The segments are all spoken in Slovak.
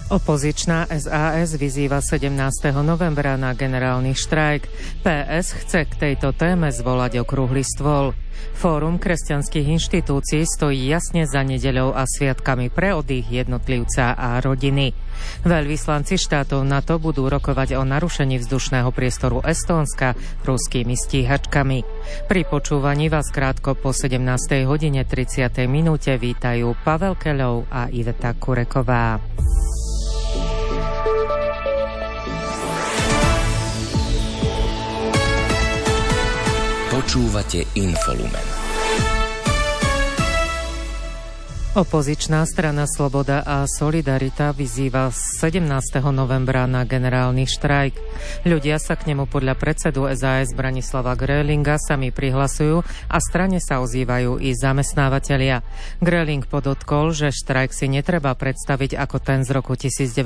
Opozičná SAS vyzýva 17. novembra na generálny štrajk. PS chce k tejto téme zvolať okrúhly stôl. Fórum kresťanských inštitúcií stojí jasne za nedeľou a sviatkami pre oddych jednotlivca a rodiny. Veľvyslanci štátov NATO budú rokovať o narušení vzdušného priestoru Estónska ruskými stíhačkami. Pri počúvaní vás krátko po 17:30 vítajú Pavel Keľov a Iveta Kureková. Počúvate Infolumen. Opozičná strana Sloboda a Solidarita vyzýva 17. novembra na generálny štrajk. Ľudia sa k nemu podľa predsedu SAS Branislava Gröhlinga sami prihlasujú a strane sa ozývajú i zamestnávatelia. Gröhling podotkol, že štrajk si netreba predstaviť ako ten z roku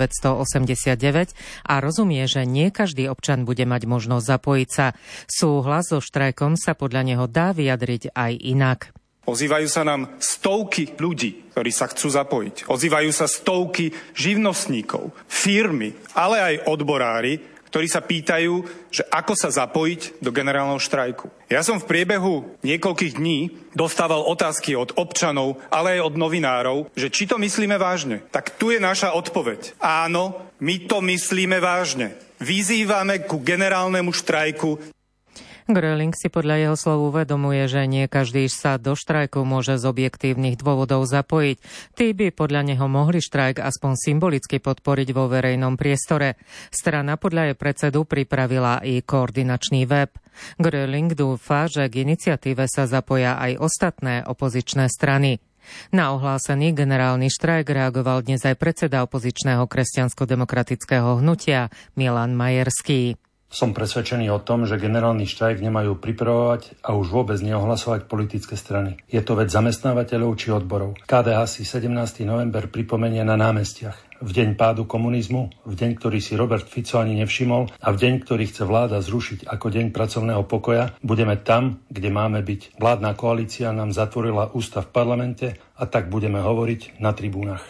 1989 a rozumie, že nie každý občan bude mať možnosť zapojiť sa. Súhlas so štrajkom sa podľa neho dá vyjadriť aj inak. Ozývajú sa nám stovky ľudí, ktorí sa chcú zapojiť. Ozývajú sa stovky živnostníkov, firmy, ale aj odborári, ktorí sa pýtajú, že ako sa zapojiť do generálneho štrajku. Ja som v priebehu niekoľkých dní dostával otázky od občanov, ale aj od novinárov, že či to myslíme vážne. Tak tu je naša odpoveď. Áno, my to myslíme vážne. Vyzývame ku generálnemu štrajku. Gröhling si podľa jeho slov uvedomuje, že nie každý sa do štrajku môže z objektívnych dôvodov zapojiť. Tí by podľa neho mohli štrajk aspoň symbolicky podporiť vo verejnom priestore. Strana podľa jej predsedu pripravila i koordinačný web. Gröhling dúfa, že k iniciatíve sa zapoja aj ostatné opozičné strany. Na ohlásený generálny štrajk reagoval dnes aj predseda opozičného kresťansko-demokratického hnutia Milan Majerský. Som presvedčený o tom, že generálny štrajk nemajú pripravovať a už vôbec neohlasovať politické strany. Je to vec zamestnávateľov či odborov. KDH si 17. november pripomenie na námestiach. V deň pádu komunizmu, v deň, ktorý si Robert Fico ani nevšimol a v deň, ktorý chce vláda zrušiť ako deň pracovného pokoja, budeme tam, kde máme byť. Vládna koalícia nám zatvorila ústa v parlamente a tak budeme hovoriť na tribúnach.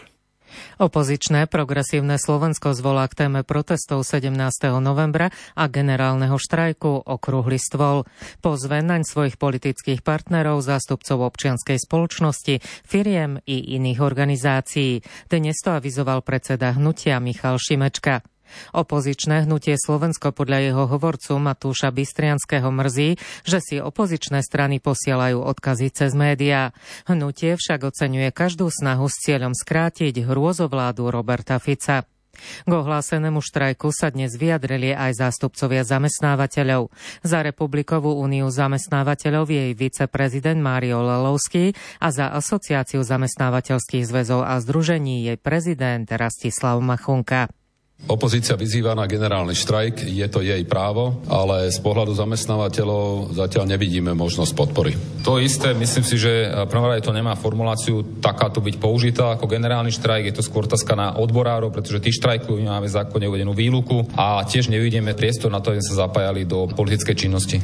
Opozičné Progresívne Slovensko zvolá k téme protestov 17. novembra a generálneho štrajku okrúhly stôl. Pozve naň svojich politických partnerov, zástupcov občianskej spoločnosti, firiem i iných organizácií. Dnes to avizoval predseda hnutia Michal Šimečka. Opozičné hnutie Slovensko podľa jeho hovorcu Matúša Bystrianskeho mrzí, že si opozičné strany posielajú odkazy cez médiá. Hnutie však oceňuje každú snahu s cieľom skrátiť hrôzovládu Roberta Fica. K ohlásenému štrajku sa dnes vyjadrili aj zástupcovia zamestnávateľov. Za Republikovú úniu zamestnávateľov je jej viceprezident Mário Lelovský a za Asociáciu zamestnávateľských zväzov a združení jej prezident Rastislav Machunka. Opozícia vyzýva na generálny štrajk, je to jej právo, ale z pohľadu zamestnávateľov zatiaľ nevidíme možnosť podpory. To isté, myslím si, že prvorade to nemá formuláciu takáto byť použitá ako generálny štrajk, je to skôr otázka na odborárov, pretože tí štrajkujú, máme v zákone uvedenú výluku a tiež nevidíme priestor na to, aby sa zapájali do politickej činnosti.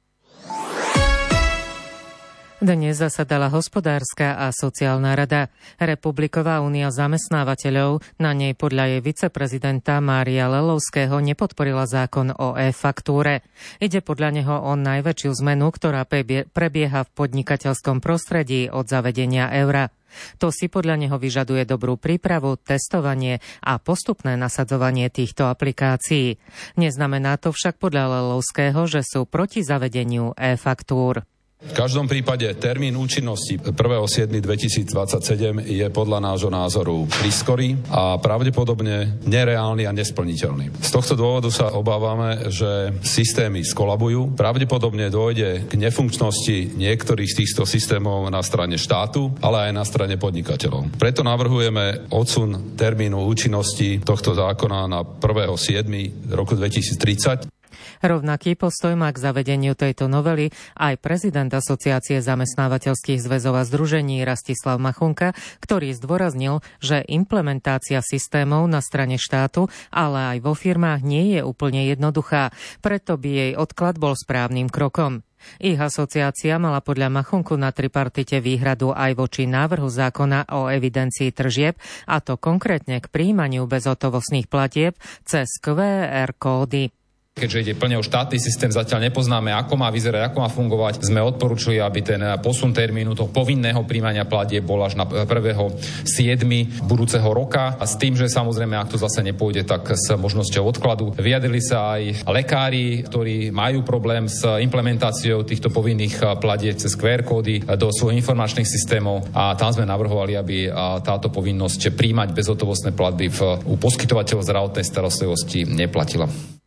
Dnes zasadala hospodárska a sociálna rada. Republiková únia zamestnávateľov na nej podľa jej viceprezidenta Mária Lelovského nepodporila zákon o e-faktúre. Ide podľa neho o najväčšiu zmenu, ktorá prebieha v podnikateľskom prostredí od zavedenia eura. To si podľa neho vyžaduje dobrú prípravu, testovanie a postupné nasadzovanie týchto aplikácií. Neznamená to však podľa Lelovského, že sú proti zavedeniu e-faktúr. V každom prípade termín účinnosti 1.7.2027 je podľa nášho názoru priskorý a pravdepodobne nereálny a nesplniteľný. Z tohto dôvodu sa obávame, že systémy skolabujú. Pravdepodobne dôjde k nefunkčnosti niektorých z týchto systémov na strane štátu, ale aj na strane podnikateľov. Preto navrhujeme odsun termínu účinnosti tohto zákona na 1.7. roku 2030. Rovnaký postoj má k zavedeniu tejto novely aj prezident Asociácie zamestnávateľských zväzov a združení Rastislav Machunka, ktorý zdôraznil, že implementácia systémov na strane štátu, ale aj vo firmách nie je úplne jednoduchá, preto by jej odklad bol správnym krokom. Ich asociácia mala podľa Machunku na tripartite výhradu aj voči návrhu zákona o evidencii tržieb, a to konkrétne k prijímaniu bezhotovostných platieb cez QR kódy. Keďže ide plne o štátny systém, zatiaľ nepoznáme, ako má vyzerať, ako má fungovať. Sme odporúčili, aby ten posun termínu toho povinného príjmania platieb bol až na 1.7. budúceho roka. A s tým, že samozrejme, ak to zase nepôjde, tak s možnosťou odkladu. Vyjadrili sa aj lekári, ktorí majú problém s implementáciou týchto povinných platieb cez QR kódy do svojich informačných systémov, a tam sme navrhovali, aby táto povinnosť príjmať bezhotovostné platby u poskytovateľov zdravotnej starostlivosti neplatila.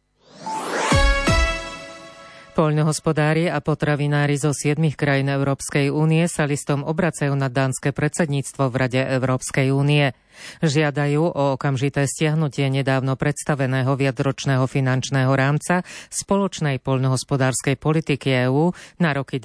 Poľnohospodári a potravinári zo 7 krajín Európskej únie sa listom obracajú na dánske predsedníctvo v Rade Európskej únie. Žiadajú o okamžité stiahnutie nedávno predstaveného viacročného finančného rámca spoločnej poľnohospodárskej politiky EÚ na roky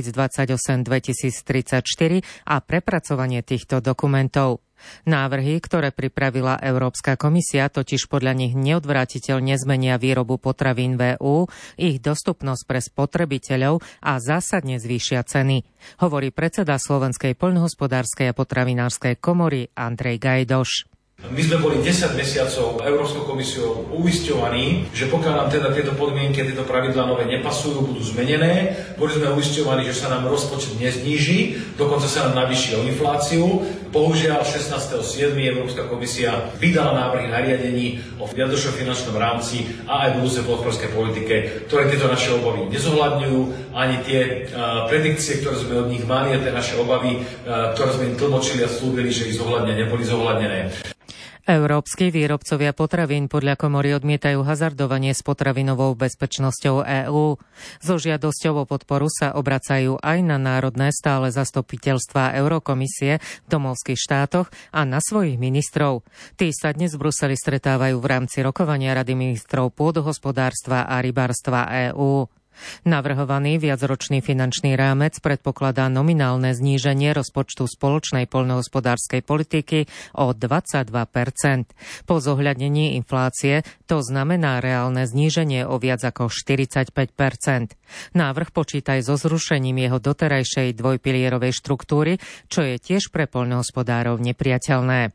2028-2034 a prepracovanie týchto dokumentov. Návrhy, ktoré pripravila Európska komisia, totiž podľa nich neodvrátiteľne zmenia výrobu potravín v EÚ, ich dostupnosť pre spotrebiteľov a zásadne zvýšia ceny, hovorí predseda Slovenskej poľnohospodárskej a potravinárskej komory Andrej Gajdoš. My sme boli 10 mesiacov Európskou komisiou uisťovaní, že pokiaľ nám teda tieto podmienky, tieto pravidlá nové nepasujú, budú zmenené. Boli sme uisťovaní, že sa nám rozpočet nezníži, dokonca sa nám navýši o infláciu. Bohužiaľ 16.7. Európska komisia vydala návrhy nariadení o viacročnom finančnom rámci a aj budúcej poľnohospodárskej politike, ktoré tieto naše obavy nezohľadňujú, ani tie predikcie, ktoré sme od nich mali, a tie naše obavy, ktoré sme im tlmočili a slúbili, že ich zohľadnia, neboli zohľadnené. Európski výrobcovia potravín podľa komory odmietajú hazardovanie s potravinovou bezpečnosťou EÚ. So žiadosťou o podporu sa obracajú aj na národné stále zastupiteľstvá Eurokomisie v domovských štátoch a na svojich ministrov. Tí sa dnes v Bruseli stretávajú v rámci rokovania Rady ministrov pôdohospodárstva a rybárstva EÚ. Navrhovaný viacročný finančný rámec predpokladá nominálne zníženie rozpočtu spoločnej poľnohospodárskej politiky o 22%. Po zohľadnení inflácie to znamená reálne zníženie o viac ako 45%. Návrh počíta aj so zrušením jeho doterajšej dvojpilierovej štruktúry, čo je tiež pre poľnohospodárov nepriateľné.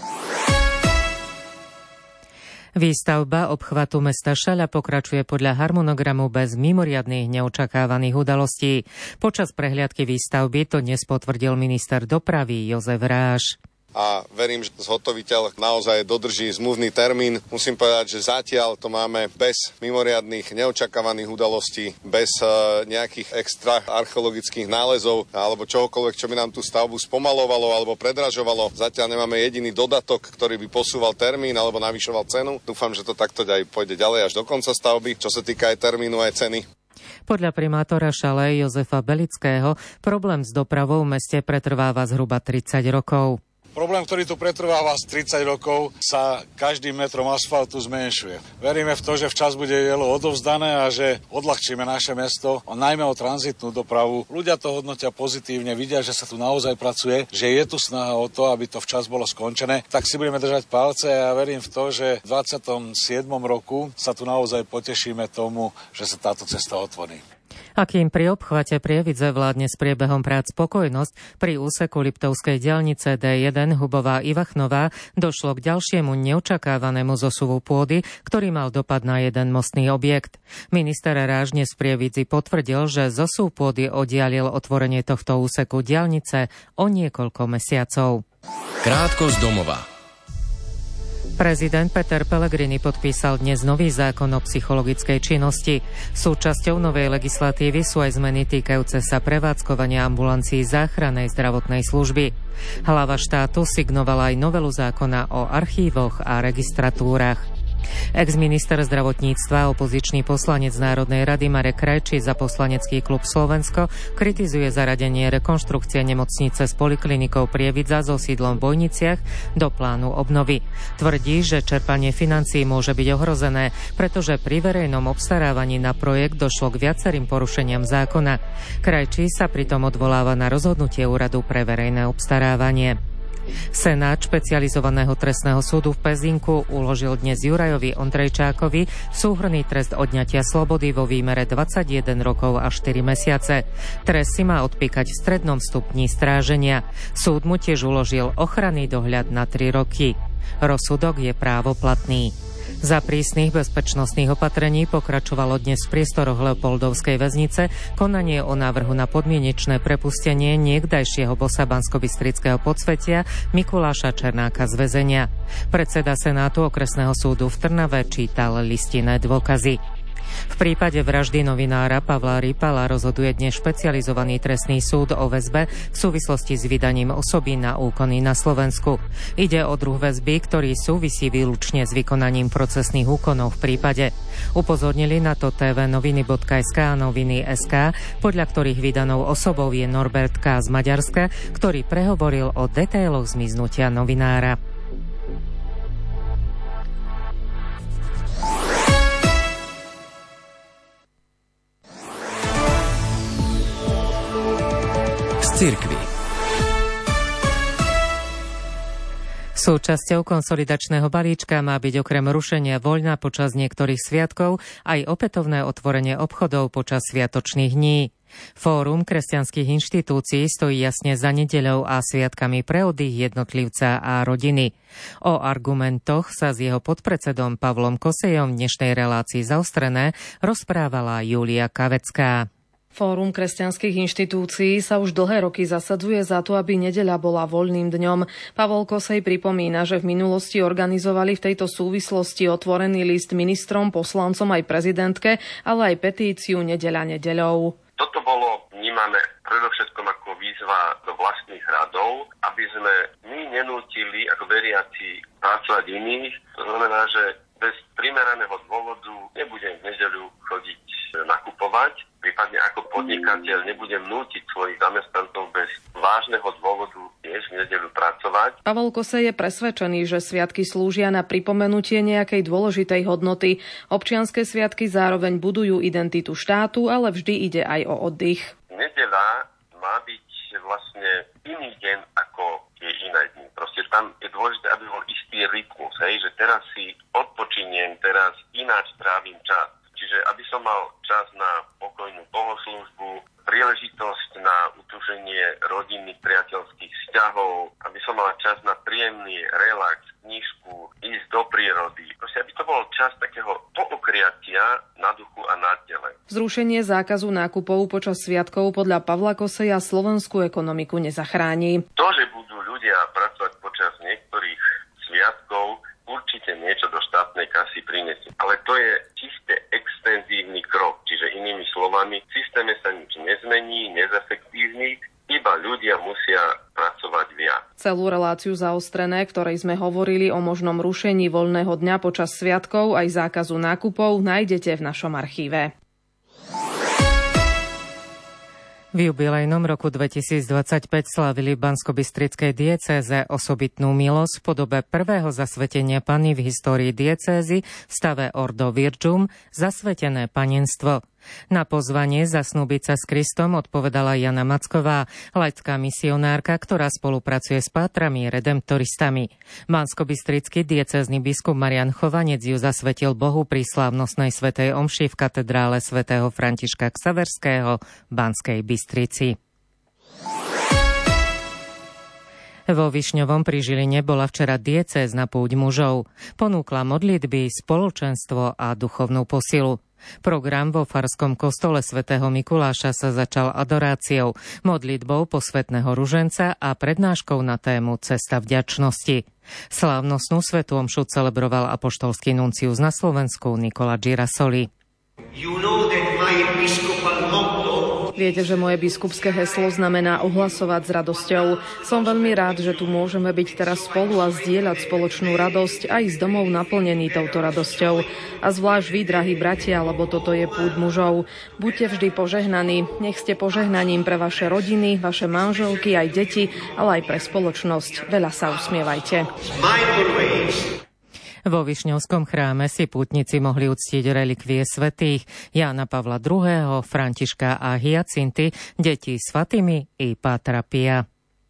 Výstavba obchvatu mesta Šaľa pokračuje podľa harmonogramu bez mimoriadnych neočakávaných udalostí. Počas prehliadky výstavby to dnes potvrdil minister dopravy Jozef Ráš. A verím, že zhotoviteľ naozaj dodrží zmluvný termín. Musím povedať, že zatiaľ to máme bez mimoriadnych neočakávaných udalostí, bez nejakých extra archeologických nálezov alebo čohokoľvek, čo by nám tú stavbu spomalovalo alebo predražovalo. Zatiaľ nemáme jediný dodatok, ktorý by posúval termín alebo navyšoval cenu. Dúfam, že to takto aj pôjde ďalej až do konca stavby, čo sa týka aj termínu, aj ceny. Podľa primátora Šale Jozefa Belického problém s dopravou v meste pretrváva zhruba 30 rokov. Problém, ktorý tu pretrváva z 30 rokov, sa každým metrom asfaltu zmenšuje. Veríme v to, že včas bude dielo odovzdané a že odľahčíme naše mesto, najmä o tranzitnú dopravu. Ľudia to hodnotia pozitívne, vidia, že sa tu naozaj pracuje, že je tu snaha o to, aby to včas bolo skončené. Tak si budeme držať palce a ja verím v to, že v 27. roku sa tu naozaj potešíme tomu, že sa táto cesta otvorí. A kým pri obchvate Prievidze vládne s priebehom prác spokojnosť, pri úseku Liptovskej diaľnice D1 Hubová Ivachnová došlo k ďalšiemu neočakávanému zosuvu pôdy, ktorý mal dopad na jeden mostný objekt. Minister Ráž dnes v Prievidzi potvrdil, že zosuv pôdy oddialil otvorenie tohto úseku diaľnice o niekoľko mesiacov. Krátko z domova. Prezident Peter Pellegrini podpísal dnes nový zákon o psychologickej činnosti. Súčasťou novej legislatívy sú aj zmeny týkajúce sa prevádzkovania ambulancií záchrannej zdravotnej služby. Hlava štátu signovala aj novelu zákona o archívoch a registratúrach. Ex-minister zdravotníctva, opozičný poslanec Národnej rady Marek Krajčí za poslanecký klub Slovensko kritizuje zaradenie rekonštrukcie nemocnice s poliklinikou Prievidza so sídlom v Bojniciach do plánu obnovy. Tvrdí, že čerpanie financií môže byť ohrozené, pretože pri verejnom obstarávaní na projekt došlo k viacerým porušeniam zákona. Krajčí sa pritom odvoláva na rozhodnutie Úradu pre verejné obstarávanie. Senát špecializovaného trestného súdu v Pezinku uložil dnes Jurajovi Ondrejčákovi súhrnný trest odňatia slobody vo výmere 21 rokov a 4 mesiace. Trest si má odpíkať v strednom stupni stráženia. Súd mu tiež uložil ochranný dohľad na 3 roky. Rozsudok je právoplatný. Za prísnych bezpečnostných opatrení pokračovalo dnes v priestoroch Leopoldovskej väznice konanie o návrhu na podmienečné prepustenie niekdajšieho bossa Banskobystrického podsvetia Mikuláša Černáka z väzenia. Predseda Senátu okresného súdu v Trnave čítal listinné dôkazy. V prípade vraždy novinára Pavla Rýpala rozhoduje dnes špecializovaný trestný súd o väzbe v súvislosti s vydaním osoby na úkony na Slovensku. Ide o druh väzby, ktorý súvisí výlučne s vykonaním procesných úkonov v prípade. Upozornili na to tvnoviny.sk a noviny.sk, podľa ktorých vydanou osobou je Norbert K. z Maďarska, ktorý prehovoril o detailoch zmiznutia novinára. Cirkvi. Súčasťou konsolidačného balíčka má byť okrem rušenia voľna počas niektorých sviatkov aj opätovné otvorenie obchodov počas sviatočných dní. Fórum kresťanských inštitúcií stojí jasne za nedeľou a sviatkami pre oddych jednotlivca a rodiny. O argumentoch sa s jeho podpredsedom Pavlom Kosejom v dnešnej relácii Zaostrené rozprávala Júlia Kavecká. Fórum kresťanských inštitúcií sa už dlhé roky zasadzuje za to, aby nedeľa bola voľným dňom. Pavol Kosej pripomína, že v minulosti organizovali v tejto súvislosti otvorený list ministrom, poslancom aj prezidentke, ale aj petíciu Nedeľa nedeľou. Toto bolo vnímané predovšetkom ako výzva do vlastných radov, aby sme my nenútili ako veriaci pracovať iných. To znamená, že bez primeraného dôvodu nebudem v nedeľu chodiť nakupovať, prípadne ako podnikateľ nebudem nútiť svojich zamestnancov bez vážneho dôvodu tiež v nedeľu pracovať. Pavol Kosej je presvedčený, že sviatky slúžia na pripomenutie nejakej dôležitej hodnoty. Občianske sviatky zároveň budujú identitu štátu, ale vždy ide aj o oddych. Nedeľa má byť vlastne iný deň ako tie iné dni. Proste tam je dôležité, aby bol istý rytmus, že teraz si odpočiniem, teraz ináč trávim čas. Čiže aby som mal čas na pokojnú bohoslúžbu, príležitosť na utuženie rodinných priateľských vzťahov, aby som mal čas na príjemný relax, knižku, ísť do prírody. Proste aby to bol čas takého pookriatia na duchu a na tele. Zrušenie zákazu nákupov počas sviatkov podľa Pavla Koseja slovenskú ekonomiku nezachráni. To, že budú ľudia pracovať počas niektorých sviatkov, určite niečo do štátnej kasy prinesie. Ale to je čiste extenzívny krok. Čiže inými slovami, v systéme sa nič nezmení, nezefektívni, iba ľudia musia pracovať viac. Celú reláciu Zaostrené, ktorej sme hovorili o možnom rušení voľného dňa počas sviatkov aj zákazu nákupov, nájdete v našom archíve. V jubilejnom roku 2025 slávili v Banskobystrickej diecéze osobitnú milosť v podobe prvého zasvetenia Panny v histórii diecézy v stave Ordo Virgum, zasvetené panenstvo. Na pozvanie zasnúbiť sa s Kristom odpovedala Jana Macková, laická misionárka, ktorá spolupracuje s pátrami redemptoristami. Banskobystrický diecézny biskup Marian Chovanec ju zasvetil Bohu pri slávnostnej svätej omši v katedrále svätého Františka Xaverského v Banskej Bystrici. Vo Višňovom pri Žiline bola včera diecézna púť mužov. Ponúkla modlitby, spoločenstvo a duchovnú posilu. Program vo farskom kostole svätého Mikuláša sa začal adoráciou, modlitbou posvätného ruženca a prednáškou na tému Cesta vďačnosti. Slávnostnú svätú omšu celebroval apoštolský nuncius na Slovensku Nikola Girasoli. You know that my episcopal motto Viete, že moje biskupské heslo znamená ohlasovať s radosťou. Som veľmi rád, že tu môžeme byť teraz spolu a zdieľať spoločnú radosť a ísť domov naplnený touto radosťou. A zvlášť vy, drahí bratia, lebo toto je púť mužov. Buďte vždy požehnaní. Nech ste požehnaním pre vaše rodiny, vaše manželky, aj deti, ale aj pre spoločnosť. Veľa sa usmievajte. Vo Višňovskom chráme si pútnici mohli uctiť relikvie svätých Jána Pavla II., Františka a Hyacinty, deti s Fatimy i Pátra Pia.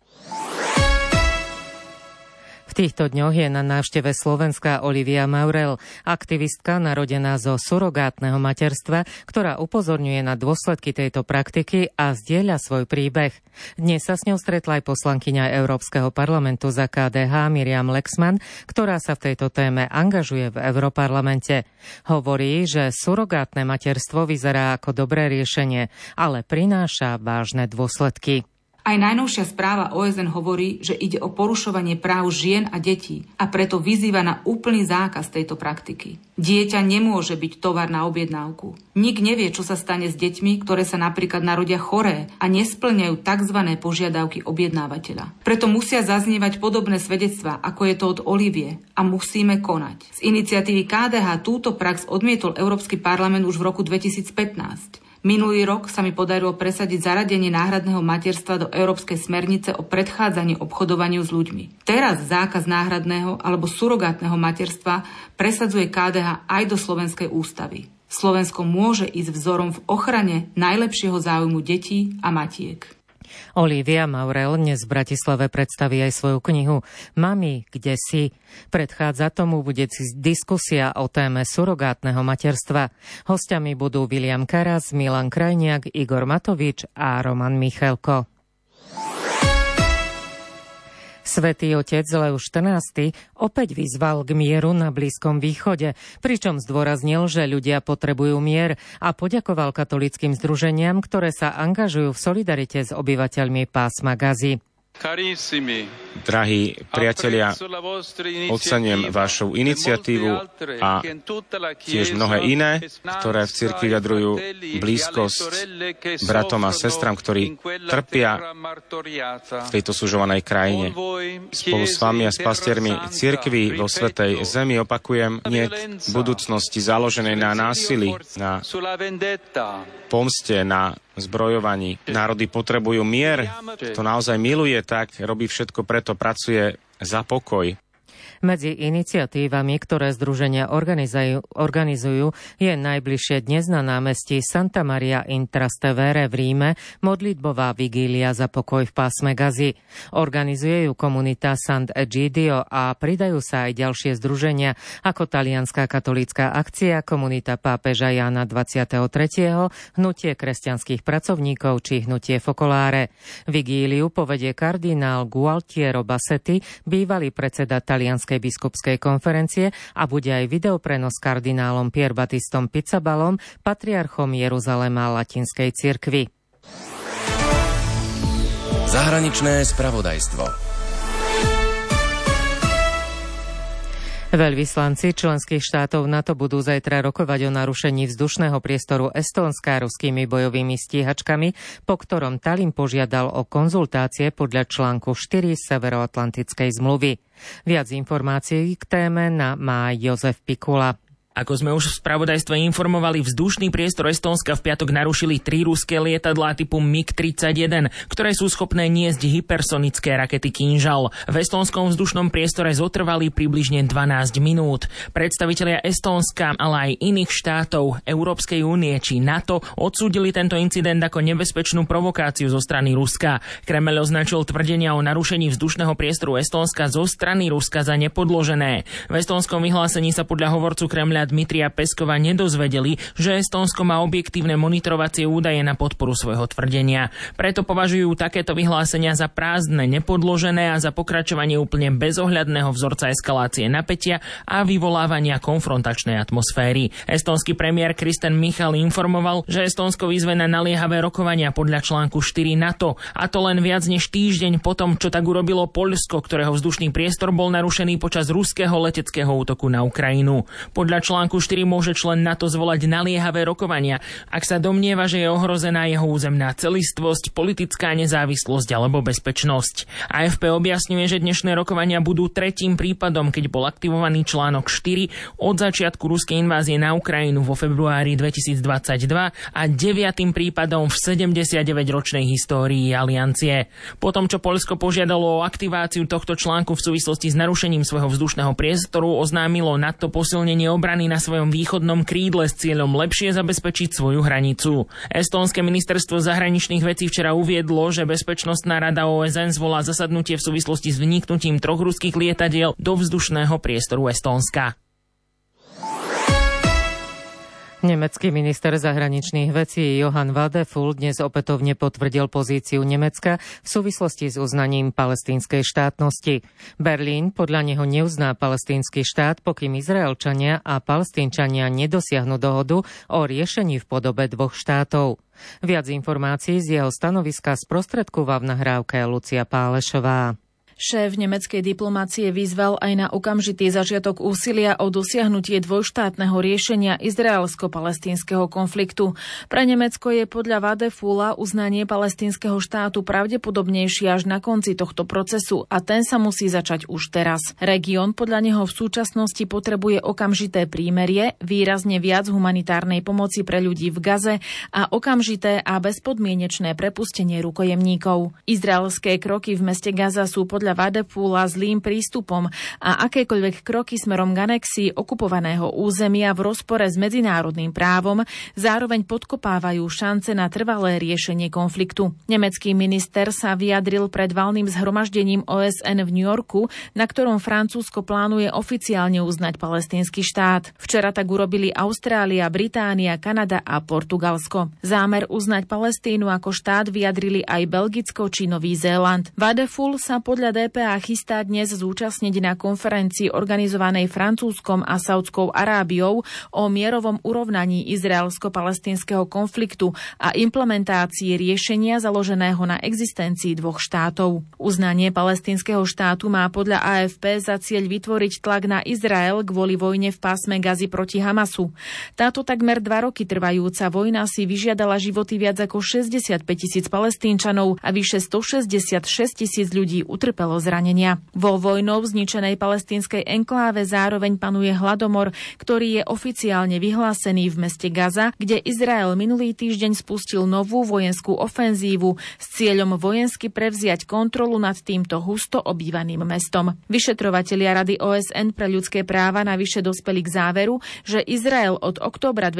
V týchto dňoch je na návšteve Slovenska Olivia Maurel, aktivistka narodená zo surogátneho materstva, ktorá upozorňuje na dôsledky tejto praktiky a zdieľa svoj príbeh. Dnes sa s ňou stretla aj poslankyňa Európskeho parlamentu za KDH Miriam Lexman, ktorá sa v tejto téme angažuje v Europarlamente. Hovorí, že surogátne materstvo vyzerá ako dobré riešenie, ale prináša vážne dôsledky. Aj najnovšia správa OSN hovorí, že ide o porušovanie práv žien a detí a preto vyzýva na úplný zákaz tejto praktiky. Dieťa nemôže byť tovar na objednávku. Nik nevie, čo sa stane s deťmi, ktoré sa napríklad narodia choré a nespĺňajú tzv. Požiadavky objednávateľa. Preto musia zaznievať podobné svedectvá, ako je to od Olivie, a musíme konať. Z iniciatívy KDH túto prax odmietol Európsky parlament už v roku 2015. Minulý rok sa mi podarilo presadiť zaradenie náhradného materstva do Európskej smernice o predchádzaní obchodovaniu s ľuďmi. Teraz zákaz náhradného alebo surogátneho materstva presadzuje KDH aj do Slovenskej ústavy. Slovensko môže ísť vzorom v ochrane najlepšieho záujmu detí a matiek. Olivia Maurel dnes v Bratislave predstaví aj svoju knihu Mami, kde si? Predchádza tomu bude diskusia o téme surogátneho materstva. Hostiami budú William Karas, Milan Krajniak, Igor Matovič a Roman Michalko. Svätý otec Leus XIV opäť vyzval k mieru na Blízkom východe, pričom zdôraznil, že ľudia potrebujú mier a poďakoval katolíckym združeniam, ktoré sa angažujú v solidarite s obyvateľmi pásma Gazy. Drahí priatelia, oceňujem vašu iniciatívu a tiež mnohé iné, ktoré v cirkvi vyjadrujú blízkosť bratom a sestram, ktorí trpia v tejto sužovanej krajine. Spolu s vami a s pastiermi cirkvi vo Svätej Zemi opakujem, nie budúcnosti založenej na násilí, na pomste, na zbrojovaní. Národy potrebujú mier, kto naozaj miluje, tak robí všetko preto, pracuje za pokoj. Medzi iniciatívami, ktoré združenia organizujú, je najbližšie dnes na námestí Santa Maria in Trastevere v Ríme modlitbová vigília za pokoj v pásme Gazy. Organizuje ju komunita Sant'Egidio a pridajú sa aj ďalšie združenia ako Talianská katolícka akcia, komunita pápeža Jána 23., hnutie kresťanských pracovníkov či hnutie Focolare. Vigíliu povedie kardinál Gualtiero Bassetti, bývalý predseda Talianskej biskupskej konferencie, a bude aj videoprenos kardinálom Pierbatistom Pizzabalom, patriarchom Jeruzalema latinskej cirkvi. Zahraničné spravodajstvo. Veľvyslanci členských štátov NATO budú zajtra rokovať o narušení vzdušného priestoru Estónska ruskými bojovými stíhačkami, po ktorom Tallinn požiadal o konzultácie podľa článku 4 Severoatlantickej zmluvy. Viac informácií k téme má Jozef Pikula. Ako sme už v spravodajstve informovali, vzdušný priestor Estónska v piatok narušili 3 ruské lietadlá typu MiG-31, ktoré sú schopné niesť hypersonické rakety Kinžal. V estónskom vzdušnom priestore zotrvali približne 12 minút. Predstavitelia Estónska, ale aj iných štátov Európskej únie či NATO odsúdili tento incident ako nebezpečnú provokáciu zo strany Ruska. Kremeľ označil tvrdenia o narušení vzdušného priestoru Estónska zo strany Ruska za nepodložené. V estónskom vyhlásení sa podľa hovorcu Kremľa Dmitrija Peskova nedozvedeli, že Estónsko má objektívne monitorovacie údaje na podporu svojho tvrdenia. Preto považujú takéto vyhlásenia za prázdne, nepodložené a za pokračovanie úplne bezohľadného vzorca eskalácie napätia a vyvolávania konfrontačnej atmosféry. Estónsky premiér Kristen Michal informoval, že Estónsko vyzve na naliehavé rokovania podľa článku 4 NATO, a to len viac než týždeň potom, čo tak urobilo Poľsko, ktorého vzdušný priestor bol narušený počas ruského leteckého útoku na Ukrajinu. Podľa článku článku 4 môže člen NATO zvolať naliehavé rokovania, ak sa domnieva, že je ohrozená jeho územná celistvosť, politická nezávislosť alebo bezpečnosť. AFP objasňuje, že dnešné rokovania budú tretím prípadom, keď bol aktivovaný článok 4 od začiatku ruskej invázie na Ukrajinu vo februári 2022 a 9. prípadom v 79-ročnej histórii aliancie. Potom, čo Poľsko požiadalo o aktiváciu tohto článku v súvislosti s narušením svojho vzdušného priestoru, oznámilo NATO posilnenie obrany na svojom východnom krídle s cieľom lepšie zabezpečiť svoju hranicu. Estónske ministerstvo zahraničných vecí včera uviedlo, že Bezpečnostná rada OSN zvolá zasadnutie v súvislosti s vniknutím 3 ruských lietadiel do vzdušného priestoru Estónska. Nemecký minister zahraničných vecí Johann Wadephul dnes opätovne potvrdil pozíciu Nemecka v súvislosti s uznaním palestínskej štátnosti. Berlín podľa neho neuzná palestínsky štát, pokým Izraelčania a Palestínčania nedosiahnu dohodu o riešení v podobe 2 štátov. Viac informácií z jeho stanoviska sprostredkúva v nahrávke Lucia Pálešová. Šéf nemeckej diplomácie vyzval aj na okamžitý začiatok úsilia o dosiahnutie dvojštátneho riešenia izraelsko-palestínskeho konfliktu. Pre Nemecko je podľa Wadephula uznanie palestínskeho štátu pravdepodobnejšie až na konci tohto procesu a ten sa musí začať už teraz. Región podľa neho v súčasnosti potrebuje okamžité prímerie, výrazne viac humanitárnej pomoci pre ľudí v Gaze a okamžité a bezpodmienečné prepustenie rukojemníkov. Izraelské kroky v meste Gaza sú podľa Wadephula zlým prístupom a akékoľvek kroky smerom k anexii okupovaného územia v rozpore s medzinárodným právom zároveň podkopávajú šance na trvalé riešenie konfliktu. Nemecký minister sa vyjadril pred valným zhromaždením OSN v New Yorku, na ktorom Francúzsko plánuje oficiálne uznať palestínsky štát. Včera tak urobili Austrália, Británia, Kanada a Portugalsko. Zámer uznať Palestínu ako štát vyjadrili aj Belgicko či Nový Zéland. Wadephul sa podľa DPA chystá dnes zúčastniť na konferencii organizovanej Francúzskom a Saudskou Arábiou o mierovom urovnaní izraelsko-palestínskeho konfliktu a implementácii riešenia založeného na existencii 2 štátov. Uznanie palestínskeho štátu má podľa AFP za cieľ vytvoriť tlak na Izrael kvôli vojne v pásme Gazy proti Hamasu. Táto takmer 2 roky trvajúca vojna si vyžiadala životy viac ako 65 000 Palestínčanov a vyše 166 000 ľudí utrpelo zranenia. Vo vojnou zničenej palestínskej enkláve zároveň panuje hladomor, ktorý je oficiálne vyhlásený v meste Gaza, kde Izrael minulý týždeň spustil novú vojenskú ofenzívu s cieľom vojensky prevziať kontrolu nad týmto husto obývaným mestom. Vyšetrovatelia Rady OSN pre ľudské práva navyše dospeli k záveru, že Izrael od októbra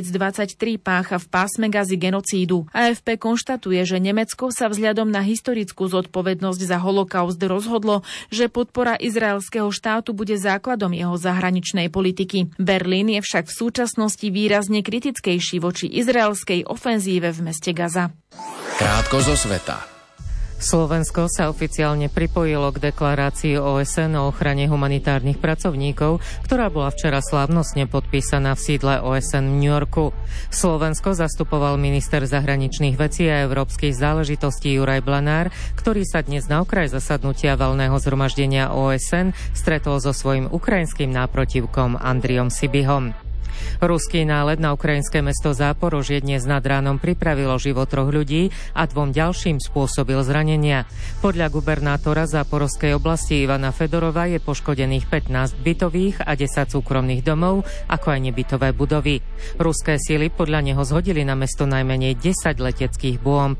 2023 pácha v pásme Gazy genocídu. AFP konštatuje, že Nemecko sa vzhľadom na historickú zodpovednosť za holokaust rozhodlo, že podpora izraelského štátu bude základom jeho zahraničnej politiky. Berlín je však v súčasnosti výrazne kritickejší voči izraelskej ofenzíve v meste Gaza. Krátko zo sveta. Slovensko sa oficiálne pripojilo k deklarácii OSN o ochrane humanitárnych pracovníkov, ktorá bola včera slávnostne podpísaná v sídle OSN v New Yorku. Slovensko zastupoval minister zahraničných vecí a európskych záležitostí Juraj Blanár, ktorý sa dnes na okraj zasadnutia valného zhromaždenia OSN stretol so svojím ukrajinským náprotivkom Andriom Sibihom. Ruský nálet na ukrajinské mesto Záporožie dnes nad ránom pripravilo život 3 ľudí a 2 ďalším spôsobil zranenia. Podľa gubernátora Záporovskej oblasti Ivana Fedorova je poškodených 15 bytových a 10 súkromných domov, ako aj nebytové budovy. Ruské sily podľa neho zhodili na mesto najmenej 10 leteckých bomb.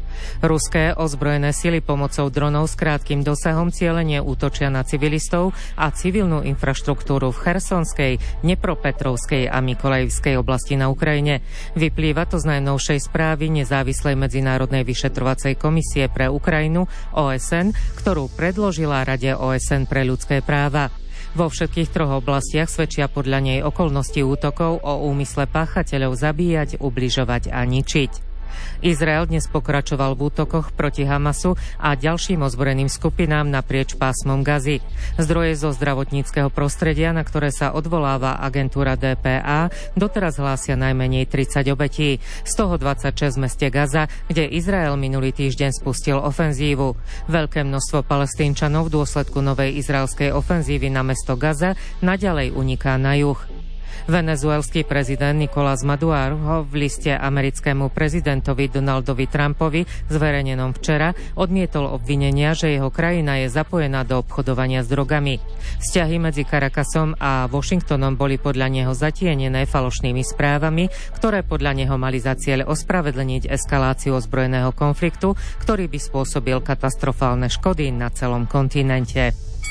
Ruské ozbrojené sily pomocou dronov s krátkym dosahom cielene útočia na civilistov a civilnú infraštruktúru v Chersonskej, Dnepropetrovskej a Mykolajivskej oblasti na Ukrajine. Vyplýva to z najnovšej správy nezávislej medzinárodnej vyšetrovacej komisie pre Ukrajinu OSN, ktorú predložila Rade OSN pre ľudské práva. Vo všetkých 3 oblastiach svedčia podľa nej okolnosti útokov o úmysle páchateľov zabíjať, ubližovať a ničiť. Izrael dnes pokračoval v útokoch proti Hamasu a ďalším ozbrojeným skupinám naprieč pásmom Gazy. Zdroje zo zdravotníckeho prostredia, na ktoré sa odvoláva agentúra DPA, doteraz hlásia najmenej 30 obetí, z toho 26 v meste Gaza, kde Izrael minulý týždeň spustil ofenzívu. Veľké množstvo Palestínčanov v dôsledku novej izraelskej ofenzívy na mesto Gaza naďalej uniká na juh. Venezuelský prezident Nicolás Maduro v liste americkému prezidentovi Donaldovi Trumpovi, zverejnenom včera, odmietol obvinenia, že jeho krajina je zapojená do obchodovania s drogami. Vzťahy medzi Caracasom a Washingtonom boli podľa neho zatienené falošnými správami, ktoré podľa neho mali za cieľ ospravedlniť eskaláciu ozbrojeného konfliktu, ktorý by spôsobil katastrofálne škody na celom kontinente.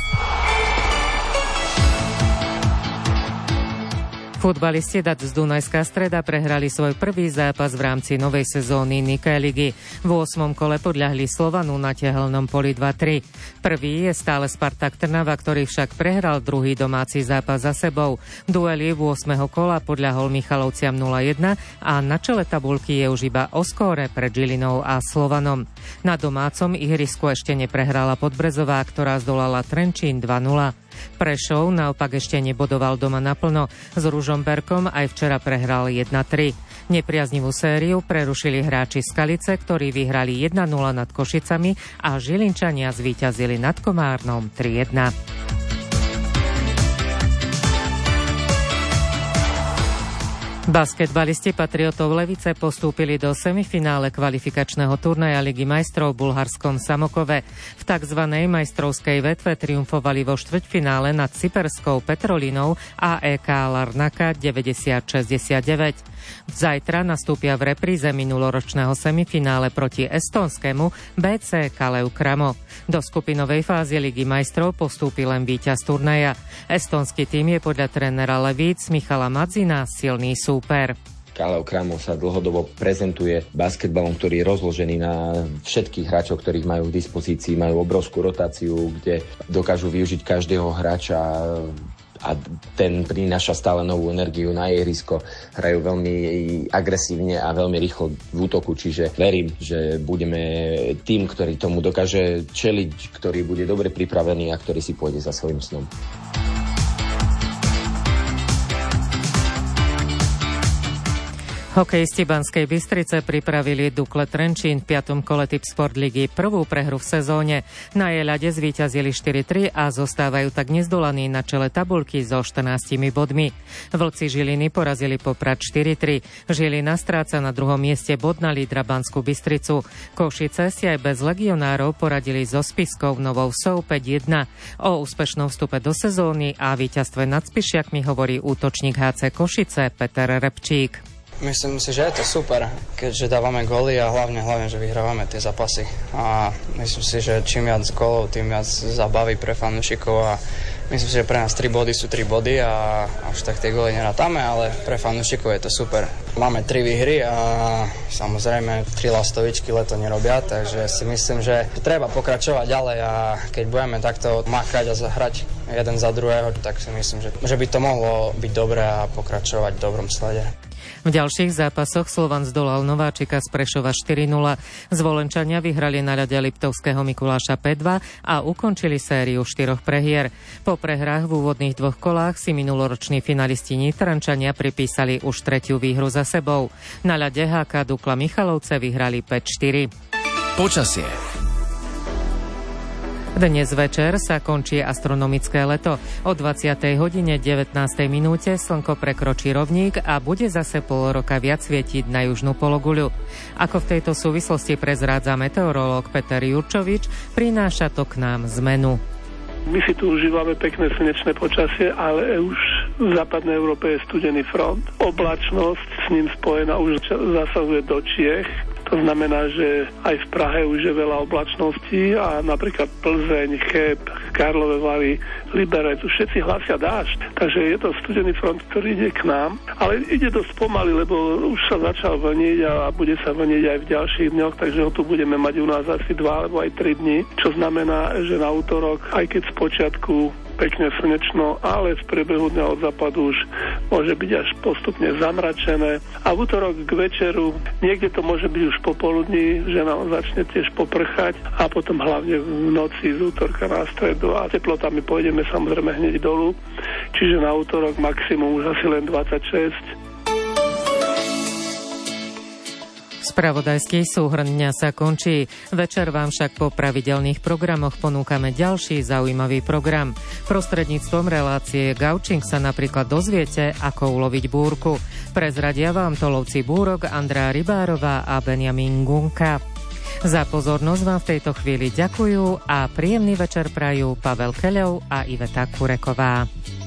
Futbalisti z Dunajská Streda prehrali svoj prvý zápas v rámci novej sezóny Nike ligy. V 8. kole podľahli Slovanu na Tehelnom poli 2-3. Prvý je stále Spartak Trnava, ktorý však prehral druhý domáci zápas za sebou. Duely 8. kola podľahol Michalovciam 0-1 a na čele tabuľky je už iba o skóre pred Žilinou a Slovanom. Na domácom ihrisku ešte neprehrala Podbrezová, ktorá zdolala Trenčín 2-0. Prešov naopak ešte nebodoval doma naplno. S Ružomberkom aj včera prehral 1-3. Nepriaznivú sériu prerušili hráči Skalice, ktorí vyhrali 1-0 nad Košicami a Žilinčania zvíťazili nad Komárnom 3-1. Basketbalisti Patriotov Levice postúpili do semifinále kvalifikačného turnaja Ligy majstrov v bulharskom Samokove. V tzv. Majstrovskej vetve triumfovali vo štvrťfinále nad cyperskou Petrolinou a EK Larnaka 90-69. Zajtra nastúpia v repríze minuloročného semifinále proti estonskému BC Kalev Cramo. Do skupinovej fázy Ligy majstrov postúpi len víťaz turnaja. Estonský tím je podľa trénera Levíc Michala Madzina silný súper. Kalev Cramo sa dlhodobo prezentuje basketbalom, ktorý je rozložený na všetkých hráčov, ktorých majú k dispozícii, majú obrovskú rotáciu, kde dokážu využiť každého hráča a ten prináša stále novú energiu na ihrisko. Hrajú veľmi agresívne a veľmi rýchlo v útoku, čiže verím, že budeme tým, ktorý tomu dokáže čeliť, ktorý bude dobre pripravený a ktorý si pôjde za svojím snom. Hokejisti Banskej Bystrice pripravili Dukle Trenčín v 5. kole Tipsport ligy prvú prehru v sezóne. Na jej ľade zvíťazili 4-3 a zostávajú tak nezdolaní na čele tabuľky so 14 bodmi. Vlci Žiliny porazili Poprad 4-3. Žilina stráca na druhom mieste bod na lídra Banskú Bystricu. Košice si aj bez legionárov poradili so Spiskou Novou Vsou 5-1. O úspešnom vstupe do sezóny a víťazstve nad Spišiakmi hovorí útočník HC Košice Peter Repčík. Myslím si, že je to super, keďže dávame góly a hlavne, že vyhrávame tie zápasy. A myslím si, že čím viac gólov, tým viac zabavy pre fanúšikov a myslím si, že pre nás 3 body sú 3 body a až tak tie góly nerátame, ale pre fanúšikov je to super. Máme 3 výhry a samozrejme 3 lastovičky leto nerobia, takže si myslím, že treba pokračovať ďalej a keď budeme takto makať a zahrať jeden za druhého, tak si myslím, že by to mohlo byť dobré a pokračovať v dobrom slede. V ďalších zápasoch Slovan zdolal Nováčika z Prešova 4-0. Zvolenčania vyhrali na ľade Liptovského Mikuláša 5-2 a ukončili sériu 4 prehier. Po prehrách v úvodných 2 kolách si minuloroční finalisti Nitrančania pripísali už 3. výhru za sebou. Na ľade HK Dukla Michalovce vyhrali 5-4. Počasie. Dnes večer sa končí astronomické leto. O 20:19 minúte slnko prekročí rovník a bude zase pol roka viac svietiť na južnú pologuľu. Ako v tejto súvislosti prezrádza meteorológ Peter Jurčovič, prináša to k nám zmenu. My si tu užívame pekné slnečné počasie, ale už v západnej Európe je studený front. Oblačnosť s ním spojená už zasahuje do Čiech. To znamená, že aj v Prahe už je veľa oblačností a napríklad Plzeň, Cheb, Karlové Vary, Liberec, už všetci hlásia dážď. Takže je to studený front, ktorý ide k nám, ale ide dosť pomaly, lebo už sa začal vlniť a bude sa vlniť aj v ďalších dňoch, takže ho tu budeme mať u nás asi 2 alebo aj 3 dní, čo znamená, že na útorok, aj keď z počiatku pekne slnečno, ale v priebehu dňa od západu už môže byť až postupne zamračené. A v útorok k večeru niekde to môže byť už popoludní, že nám začne tiež poprchať a potom hlavne v noci z útorka na stredu a teplotami pôjdeme samozrejme hneď dolu. Čiže na útorok maximum už asi len 26. Spravodajský súhrn dňa sa končí. Večer vám však po pravidelných programoch ponúkame ďalší zaujímavý program. Prostredníctvom relácie Gaučing sa napríklad dozviete, ako uloviť búrku. Prezradia vám to lovci búrok Andrea Rybárová a Benjamin Gunka. Za pozornosť vám v tejto chvíli ďakujú a príjemný večer prajú Pavel Keľov a Iveta Kureková.